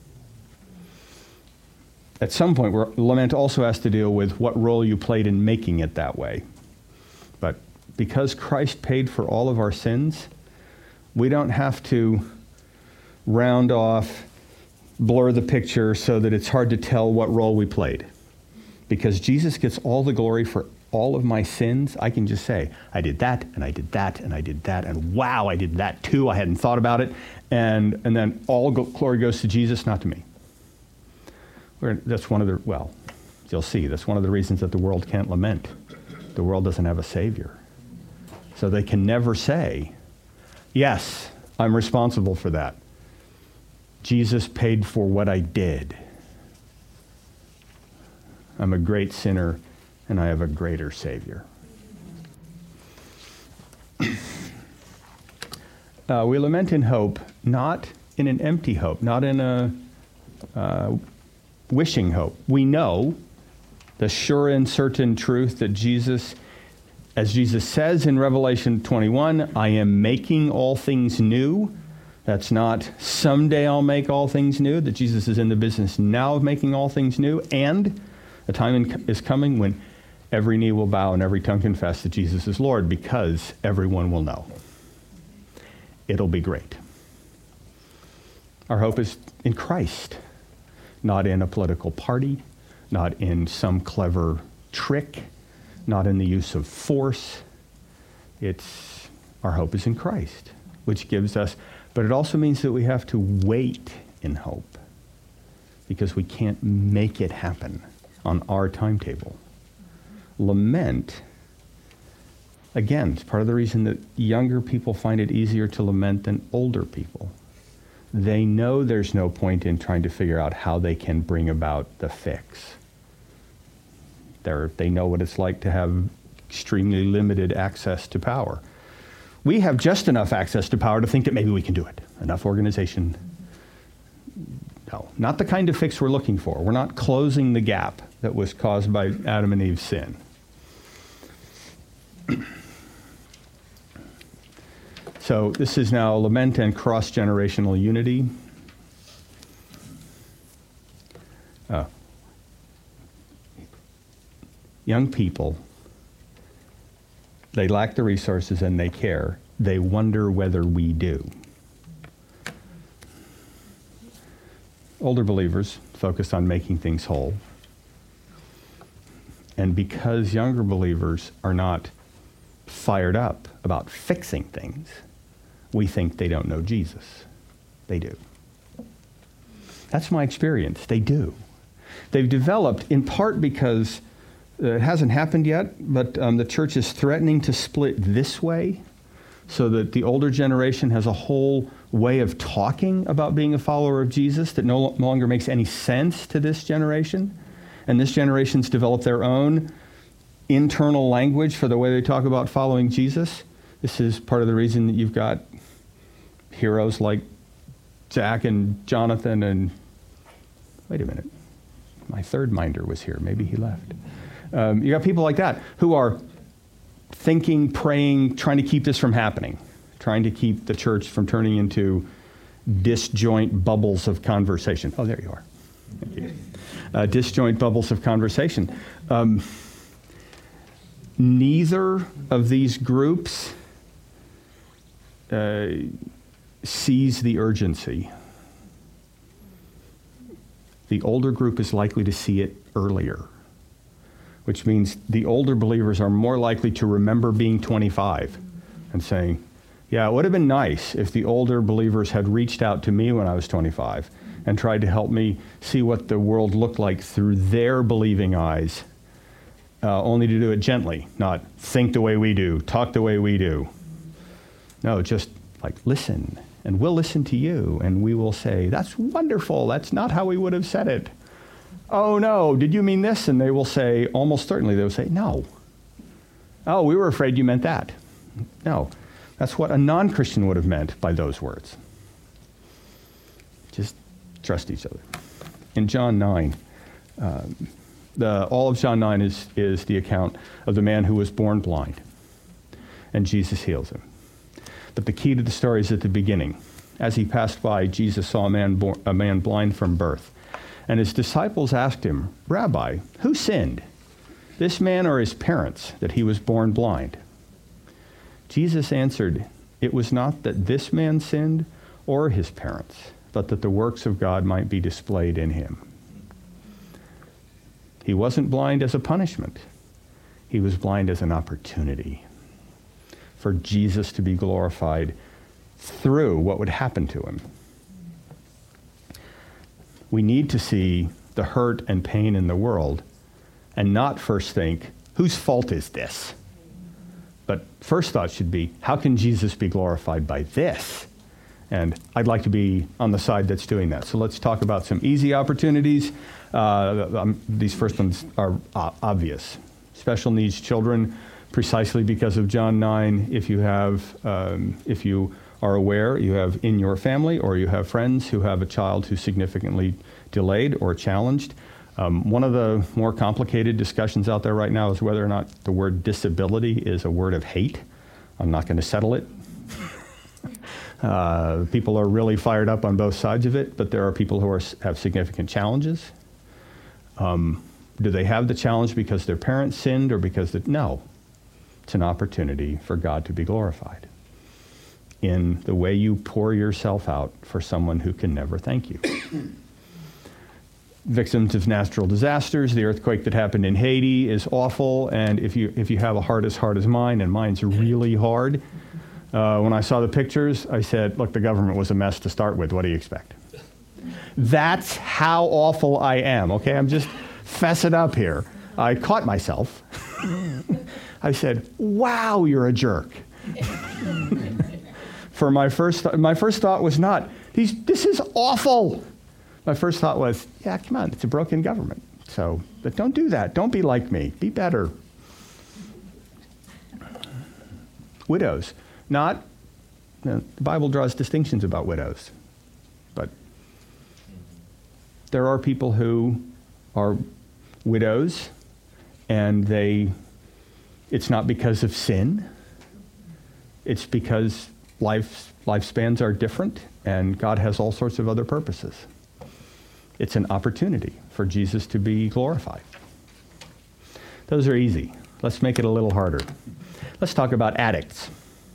At some point, lament also has to deal with what role you played in making it that way. But because Christ paid for all of our sins, we don't have to round off, blur the picture so that it's hard to tell what role we played. Because Jesus gets all the glory for all of my sins, I can just say, I did that, and I did that, and I did that, and wow, I did that too, I hadn't thought about it, and then all glory goes to Jesus, not to me. That's one of the, you'll see, that's one of the reasons that the world can't lament. The world doesn't have a Savior. So they can never say, yes, I'm responsible for that. Jesus paid for what I did. I'm a great sinner, and I have a greater Savior. We lament in hope, not in an empty hope, not in a wishing hope. We know the sure and certain truth that Jesus, as Jesus says in Revelation 21, I am making all things new. That's not someday I'll make all things new, that Jesus is in the business now of making all things new, and a time is coming when every knee will bow and every tongue confess that Jesus is Lord, because everyone will know. It'll be great. Our hope is in Christ, not in a political party, not in some clever trick, not in the use of force. Our hope is in Christ, which gives us, but it also means that we have to wait in hope, because we can't make it happen on our timetable. Lament, again, it's part of the reason that younger people find it easier to lament than older people. they know there's no point in trying to figure out how they can bring about the fix. They know what it's like to have extremely limited access to power. We have just enough access to power to think that maybe we can do it. Enough organization. No, not the kind of fix we're looking for. We're not closing the gap that was caused by Adam and Eve's sin. So this is now lament and cross-generational unity. Young people, they lack the resources and they care. They wonder whether we do. Older believers focus on making things whole. And because younger believers are not fired up about fixing things, we think they don't know Jesus. They do. That's my experience. They do. They've developed, in part because it hasn't happened yet, but the church is threatening to split this way so that the older generation has a whole way of talking about being a follower of Jesus that no longer makes any sense to this generation. And this generation's developed their own internal language for the way they talk about following Jesus. This is part of the reason that you've got heroes like Zach and Jonathan and, wait a minute, my third minder was here. Maybe he left. You got people like that who are thinking, praying, trying to keep this from happening, trying to keep the church from turning into disjoint bubbles of conversation. Oh, there you are. Thank you. Disjoint bubbles of conversation. Neither of these groups sees the urgency. The older group is likely to see it earlier, which means the older believers are more likely to remember being 25 and saying, yeah, it would have been nice if the older believers had reached out to me when I was 25 and tried to help me see what the world looked like through their believing eyes, only to do it gently, not think the way we do, talk the way we do. No, just like listen, and we'll listen to you, and we will say, that's wonderful, that's not how we would have said it. Oh no, did you mean this? And they will say, almost certainly they will say, no. Oh, we were afraid you meant that. No, that's what a non-Christian would have meant by those words. Just trust each other. In John 9, all of John 9 is the account of the man who was born blind, and Jesus heals him. But the key to the story is at the beginning. As he passed by, Jesus saw a man blind from birth. And his disciples asked him, Rabbi, who sinned, this man or his parents, that he was born blind? Jesus answered, it was not that this man sinned or his parents, but that the works of God might be displayed in him. He wasn't blind as a punishment. He was blind as an opportunity for Jesus to be glorified through what would happen to him. We need to see the hurt and pain in the world and not first think, whose fault is this? But first thought should be, how can Jesus be glorified by this? And I'd like to be on the side that's doing that. So let's talk about some easy opportunities. These first ones are obvious. Special needs children, precisely because of John 9, if you are aware, you have in your family or you have friends who have a child who's significantly delayed or challenged. One of the more complicated discussions out there right now is whether or not the word disability is a word of hate. I'm not going to settle it. People are really fired up on both sides of it, but there are people who have significant challenges. Do they have the challenge because their parents sinned or because no. It's an opportunity for God to be glorified in the way you pour yourself out for someone who can never thank you. Victims of natural disasters, the earthquake that happened in Haiti is awful, and if you have a heart as hard as mine, and mine's really hard, when I saw the pictures, I said, look, the government was a mess to start with. What do you expect? That's how awful I am, okay? I'm just fessing up here. I caught myself. I said, wow, you're a jerk. For my first thought was not, This is awful. My first thought was, yeah, come on, it's a broken government. So, but don't do that. Don't be like me. Be better. Widows. The Bible draws distinctions about widows. But there are people who are widows, and it's not because of sin. It's because lifespans are different, and God has all sorts of other purposes. It's an opportunity for Jesus to be glorified. Those are easy. Let's make it a little harder. Let's talk about addicts.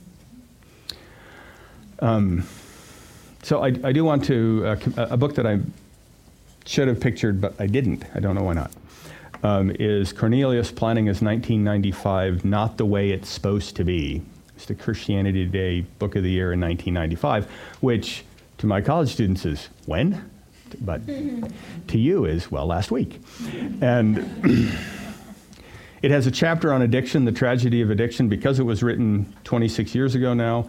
So I do want to, a book that I should have pictured, but I didn't. I don't know why not. Is Cornelius planning his 1995 Not the Way It's Supposed to Be. It's the Christianity Today Book of the Year in 1995, which to my college students is when? But to you is, well, last week. And it has a chapter on addiction, the tragedy of addiction. Because it was written 26 years ago now,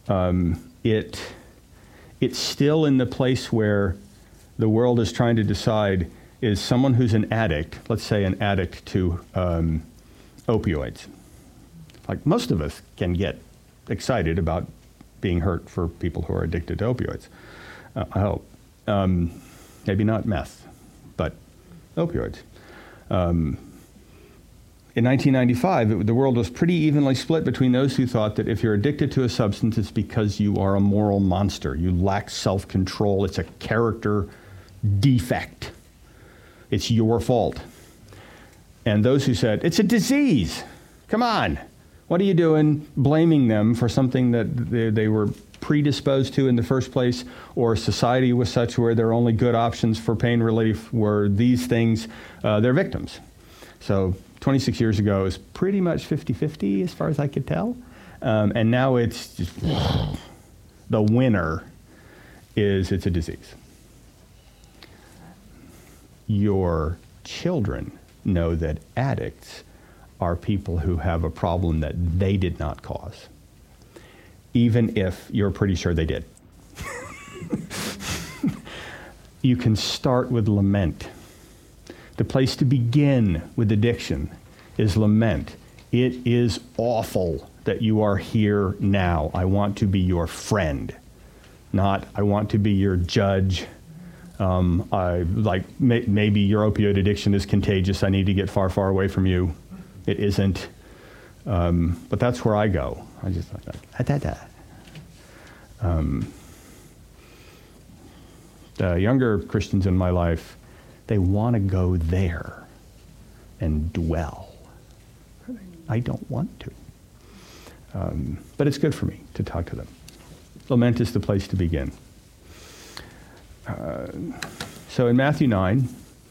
it's still in the place where the world is trying to decide, is someone who's an addict, let's say an addict to opioids. Like most of us can get excited about being hurt for people who are addicted to opioids, I hope. Maybe not meth, but opioids. In 1995, the world was pretty evenly split between those who thought that if you're addicted to a substance, it's because you are a moral monster. You lack self-control. It's a character defect. It's your fault. And those who said, it's a disease. Come on. What are you doing blaming them for something that they were predisposed to in the first place, or society was such where their only good options for pain relief were these things? They're victims. So 26 years ago, it was pretty much 50-50 as far as I could tell. And now it's just, the winner is it's a disease. Your children know that addicts are people who have a problem that they did not cause, even if you're pretty sure they did. You can start with lament. The place to begin with addiction is lament. It is awful that you are here now. I want to be your friend, not I want to be your judge. Maybe your opioid addiction is contagious. I need to get far, far away from you. It isn't. But that's where I go. I just the younger Christians in my life, they want to go there and dwell. I don't want to. But it's good for me to talk to them. Lament is the place to begin. So in Matthew 9,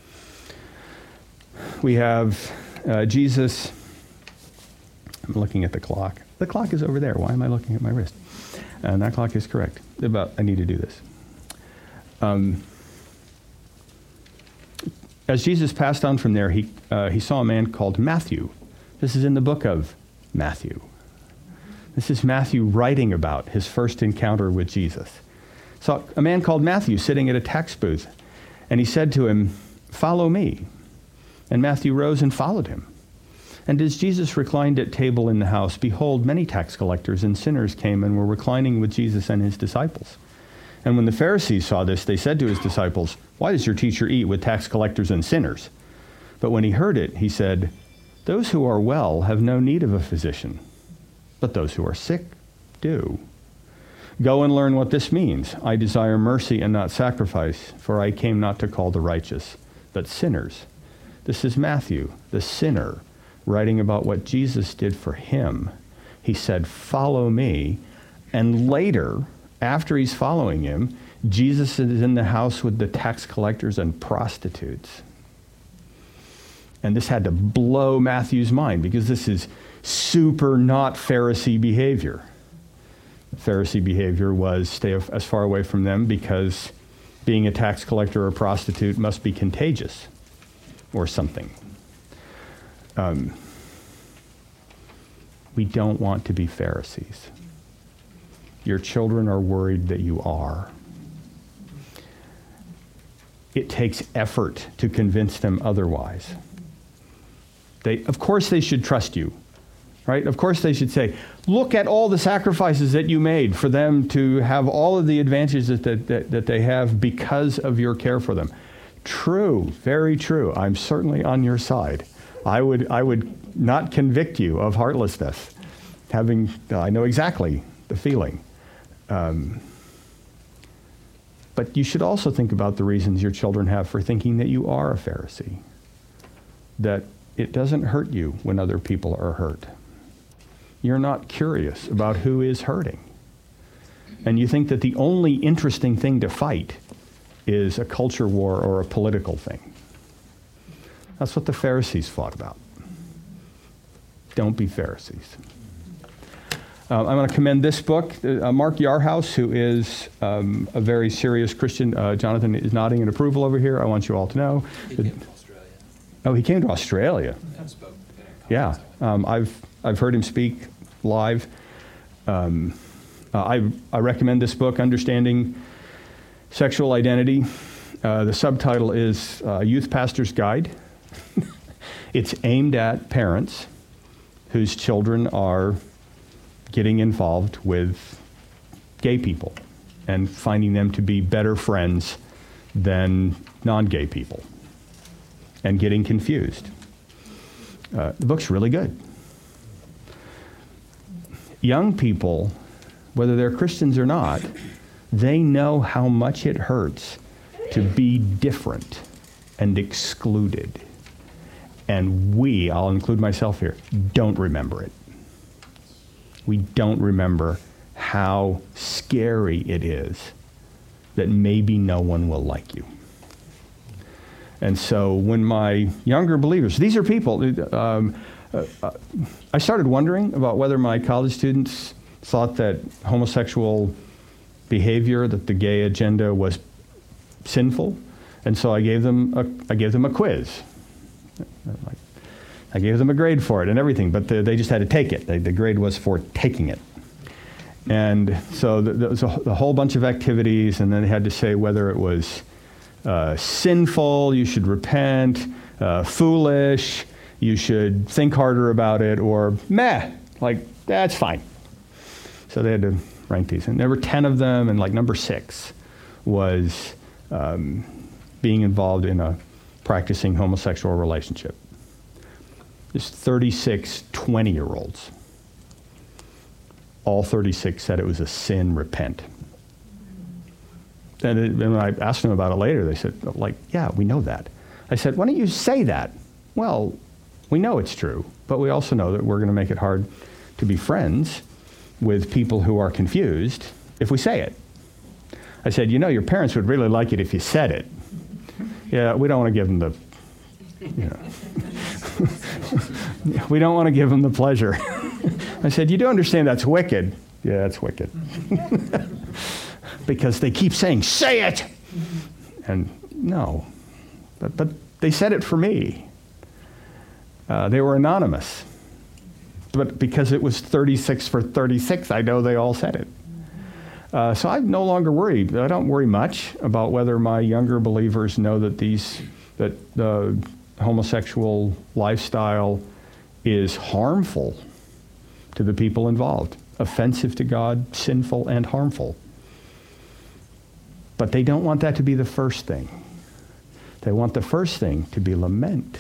we have Jesus. I'm looking at the clock. The clock is over there. Why am I looking at my wrist? And that clock is correct. I need to do this. As Jesus passed on from there, he saw a man called Matthew. This is in the book of Matthew. This is Matthew writing about his first encounter with Jesus. Saw a man called Matthew sitting at a tax booth, and he said to him, "Follow me." And Matthew rose and followed him. And as Jesus reclined at table in the house, behold, many tax collectors and sinners came and were reclining with Jesus and his disciples. And when the Pharisees saw this, they said to his disciples, "Why does your teacher eat with tax collectors and sinners?" But when he heard it, he said, "Those who are well have no need of a physician, but those who are sick do. Go and learn what this means. I desire mercy and not sacrifice, for I came not to call the righteous, but sinners." This is Matthew, the sinner, writing about what Jesus did for him. He said, "Follow me." And later, after he's following him, Jesus is in the house with the tax collectors and prostitutes. And this had to blow Matthew's mind, because this is super not Pharisee behavior. Pharisee behavior was stay as far away from them, because being a tax collector or a prostitute must be contagious or something. We don't want to be Pharisees. Your children are worried that you are. it takes effort to convince them otherwise. Of course they should trust you, right? Of course they should say, look at all the sacrifices that you made for them to have all of the advantages that they have because of your care for them. True, very true. I'm certainly on your side. I would not convict you of heartlessness. I know exactly the feeling. But you should also think about the reasons your children have for thinking that you are a Pharisee. That it doesn't hurt you when other people are hurt. You're not curious about who is hurting. And you think that the only interesting thing to fight is a culture war or a political thing. That's what the Pharisees fought about. Don't be Pharisees. I'm going to commend this book. Mark Yarhouse, who is a very serious Christian. Jonathan is nodding in approval over here. I want you all to know. He came to Australia. Oh, he came to Australia. And spoke at Yeah, I've heard him speak live. I recommend this book, Understanding Sexual Identity. The subtitle is Youth Pastor's Guide. It's aimed at parents whose children are getting involved with gay people and finding them to be better friends than non-gay people and getting confused. The book's really good. Young people, whether they're Christians or not, they know how much it hurts to be different and excluded. And we, I'll include myself here, don't remember it. We don't remember how scary it is that maybe no one will like you. And so when my younger believers, these are people, I started wondering about whether my college students thought that homosexual behavior, that the gay agenda was sinful. And so I gave them a quiz. I gave them a grade for it and everything, but they just had to take it. The grade was for taking it. And so there was a whole bunch of activities, and then they had to say whether it was sinful, you should repent, foolish, you should think harder about it, or meh, like, that's fine. So they had to rank these. And there were 10 of them, and like number 6 was being involved in a practicing homosexual relationship. There's 36 20-year-olds. All 36 said it was a sin, repent. And when I asked them about it later, they said, like, yeah, we know that. I said, why don't you say that? Well, we know it's true, but we also know that we're going to make it hard to be friends with people who are confused if we say it. I said, your parents would really like it if you said it. Yeah, we don't want to give them the, we don't want to give them the pleasure. I said, you do understand that's wicked. Yeah, that's wicked. Because they keep saying, say it! And no, but they said it for me. They were anonymous. But because it was 36 for 36, I know they all said it. So I'm no longer worried. I don't worry much about whether my younger believers know that the homosexual lifestyle is harmful to the people involved, offensive to God, sinful, and harmful. But they don't want that to be the first thing. They want the first thing to be lament.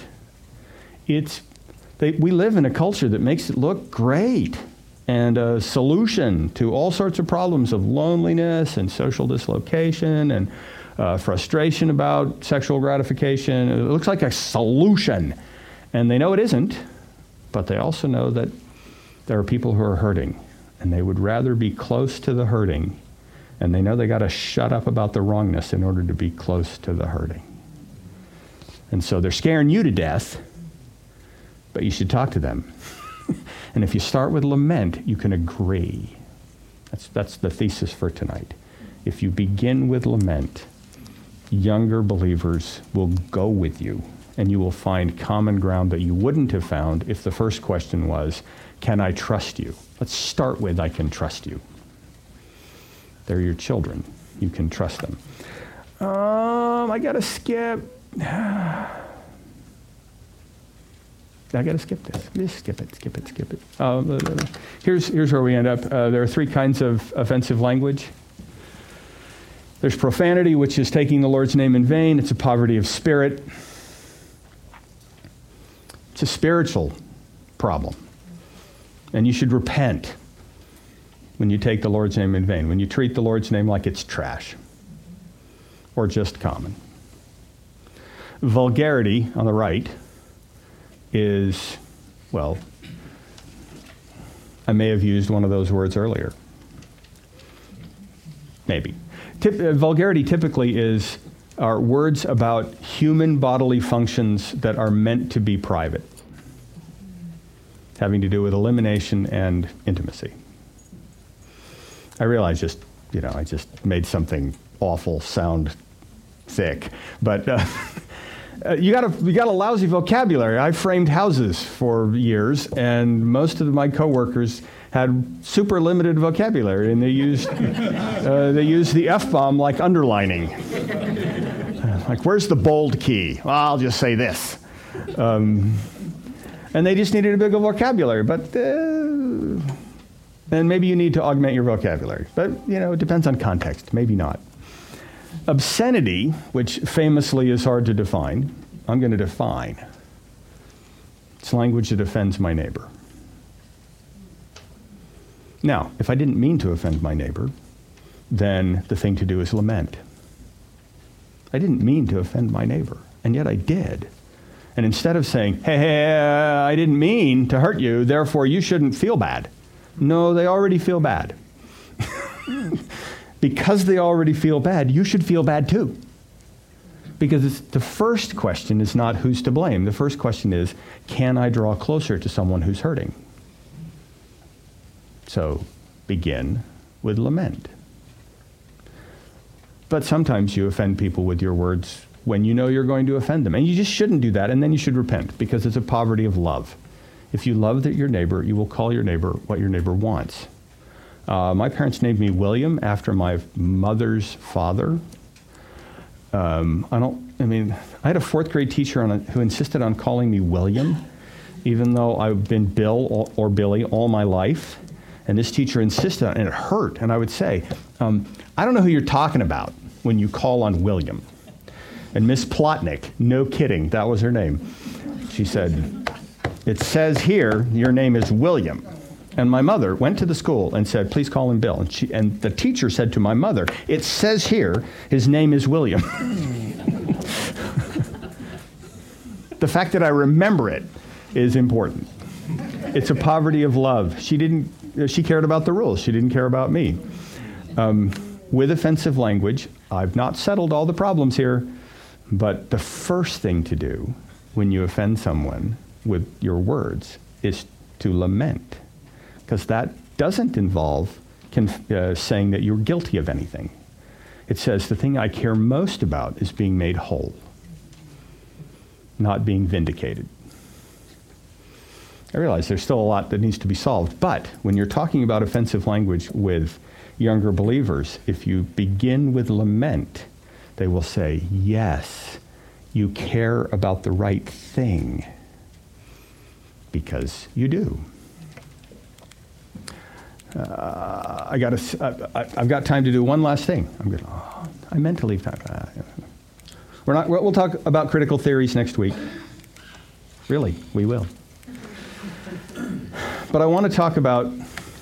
We live in a culture that makes it look great and a solution to all sorts of problems of loneliness and social dislocation and frustration about sexual gratification. It looks like a solution. And they know it isn't, but they also know that there are people who are hurting, and they would rather be close to the hurting, and they know they got to shut up about the wrongness in order to be close to the hurting. And so they're scaring you to death, but you should talk to them. And if you start with lament, you can agree. That's the thesis for tonight. If you begin with lament, younger believers will go with you, and you will find common ground that you wouldn't have found if the first question was, can I trust you? Let's start with, I can trust you. They're your children. You can trust them. I got to skip. I got to skip this. Just skip it. Here's where we end up. There are three kinds of offensive language. There's profanity, which is taking the Lord's name in vain. It's a poverty of spirit. It's a spiritual problem. And you should repent when you take the Lord's name in vain, when you treat the Lord's name like it's trash or just common. Vulgarity, on the right, is, well, I may have used one of those words earlier. Maybe. Vulgarity typically are words about human bodily functions that are meant to be private, having to do with elimination and intimacy. I realize I just made something awful sound thick, but you got a lousy vocabulary. I framed houses for years, and most of my coworkers had super limited vocabulary, and they used the F-bomb like underlining. Like, where's the bold key? Well, I'll just say this. And they just needed a bigger vocabulary, but and maybe you need to augment your vocabulary. But, it depends on context. Maybe not. Obscenity, which famously is hard to define, I'm going to define. It's language that offends my neighbor. Now, if I didn't mean to offend my neighbor, then the thing to do is lament. I didn't mean to offend my neighbor, and yet I did. And instead of saying, hey, I didn't mean to hurt you, therefore you shouldn't feel bad. No, they already feel bad. Because they already feel bad, you should feel bad too. Because the first question is not who's to blame. The first question is, can I draw closer to someone who's hurting? So begin with lament. But sometimes you offend people with your words when you know you're going to offend them. And you just shouldn't do that, and then you should repent, because it's a poverty of love. If you love your neighbor, you will call your neighbor what your neighbor wants. My parents named me William after my mother's father. I had a fourth grade teacher who insisted on calling me William, even though I've been Bill or Billy all my life. And this teacher insisted on it, and it hurt. And I would say, I don't know who you're talking about when you call on William. And Miss Plotnick, no kidding, that was her name. She said, it says here your name is William. And my mother went to the school and said, please call him Bill. And the teacher said to my mother, it says here his name is William. The fact that I remember it is important. It's a poverty of love. She cared about the rules. She didn't care about me. With offensive language, I've not settled all the problems here, but the first thing to do when you offend someone with your words is to lament, because that doesn't involve saying that you're guilty of anything. It says the thing I care most about is being made whole, not being vindicated. I realize there's still a lot that needs to be solved, but when you're talking about offensive language with younger believers, if you begin with lament, they will say, yes, you care about the right thing, because you do. I've got time to do one last thing. I meant to leave time. We'll talk about critical theories next week. Really, we will. But I want to talk about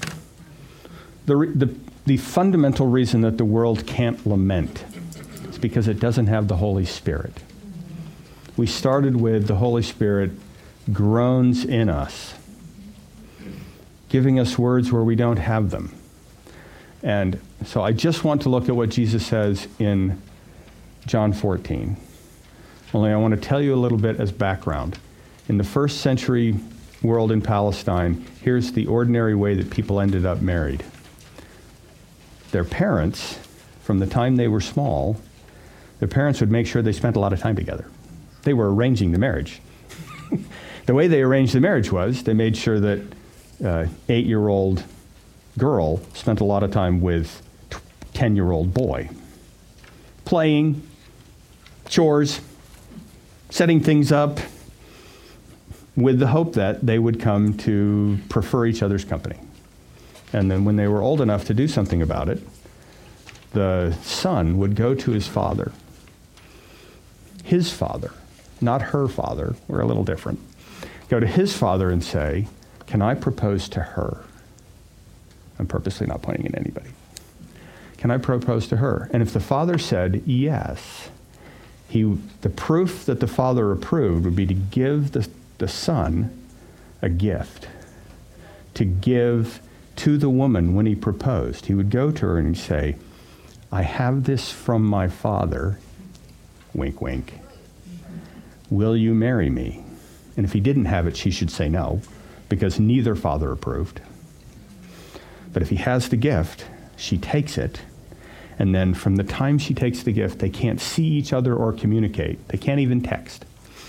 the fundamental reason that the world can't lament. It's because it doesn't have the Holy Spirit. We started with the Holy Spirit groans in us, giving us words where we don't have them. And so I just want to look at what Jesus says in John 14. Only I want to tell you a little bit as background. In the first century world in Palestine, here's the ordinary way that people ended up married. Their parents, from the time they were small, their parents would make sure they spent a lot of time together. They were arranging the marriage. The way they arranged the marriage was they made sure that 8-year-old girl spent a lot of time with 10-year-old boy. playing, chores, setting things up, with the hope that they would come to prefer each other's company. And then when they were old enough to do something about it, the son would go to his father, not her father, we're a little different, go to his father and say, can I propose to her? I'm purposely not pointing at anybody. Can I propose to her? And if the father said yes, the proof that the father approved would be to give the son a gift, to give to the woman when he proposed. He would go to her and he'd say, I have this from my father, wink, wink. Will you marry me? And if he didn't have it, she should say no, because neither father approved. But if he has the gift, she takes it, and then from the time she takes the gift, they can't see each other or communicate. They can't even text.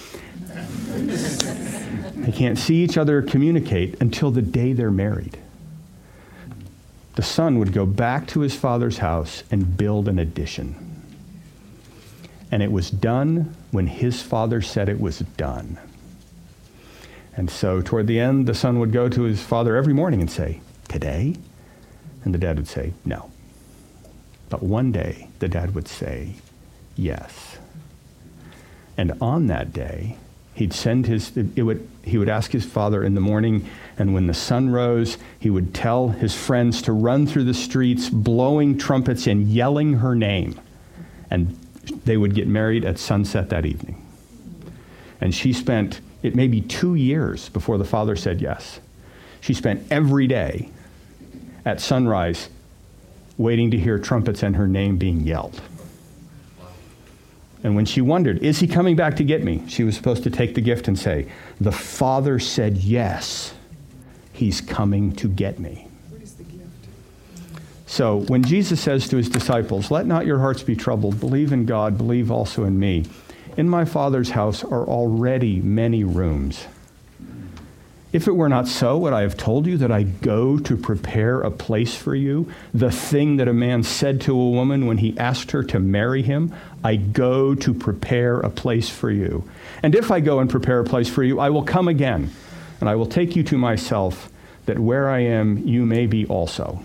They can't see each other or communicate until the day they're married. The son would go back to his father's house and build an addition. And it was done when his father said it was done. And so toward the end, the son would go to his father every morning and say, today? And the dad would say, no. But one day, the dad would say, yes. And on that day, he would ask his father in the morning, and when the sun rose, he would tell his friends to run through the streets, blowing trumpets and yelling her name. And they would get married at sunset that evening. And she spent, it may be 2 years before the father said yes. She spent every day at sunrise waiting to hear trumpets and her name being yelled. And when she wondered, is he coming back to get me? She was supposed to take the gift and say, the father said yes, he's coming to get me. Where's the gift? So when Jesus says to his disciples, let not your hearts be troubled, believe in God, believe also in me. In my Father's house are already many rooms. If it were not so, would I have told you that I go to prepare a place for you? The thing that a man said to a woman when he asked her to marry him, I go to prepare a place for you. And if I go and prepare a place for you, I will come again, and I will take you to myself, that where I am, you may be also.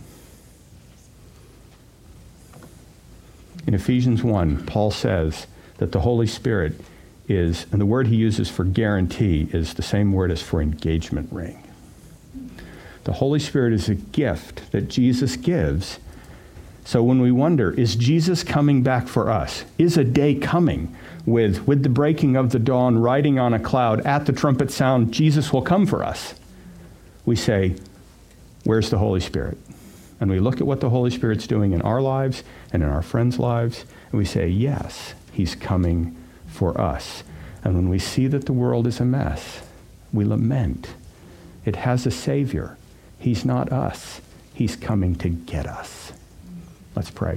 In Ephesians 1, Paul says that the Holy Spirit is, and the word he uses for guarantee is the same word as for engagement ring. The Holy Spirit is a gift that Jesus gives. So when we wonder, is Jesus coming back for us? Is a day coming with the breaking of the dawn, riding on a cloud, at the trumpet sound, Jesus will come for us? We say, where's the Holy Spirit? And we look at what the Holy Spirit's doing in our lives and in our friends' lives, and we say, yes, he's coming for us. And when we see that the world is a mess, we lament. It has a Savior. He's not us. He's coming to get us. Let's pray.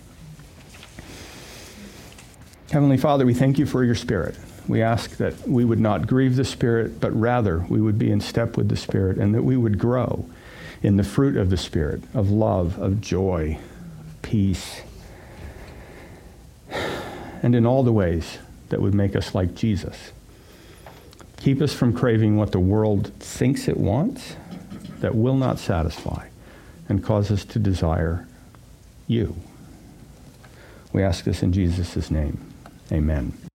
Heavenly Father, we thank you for your Spirit. We ask that we would not grieve the Spirit, but rather we would be in step with the Spirit, and that we would grow in the fruit of the Spirit, of love, of joy, of peace, and in all the ways that would make us like Jesus. Keep us from craving what the world thinks it wants, that will not satisfy, and cause us to desire you. We ask this in Jesus' name. Amen.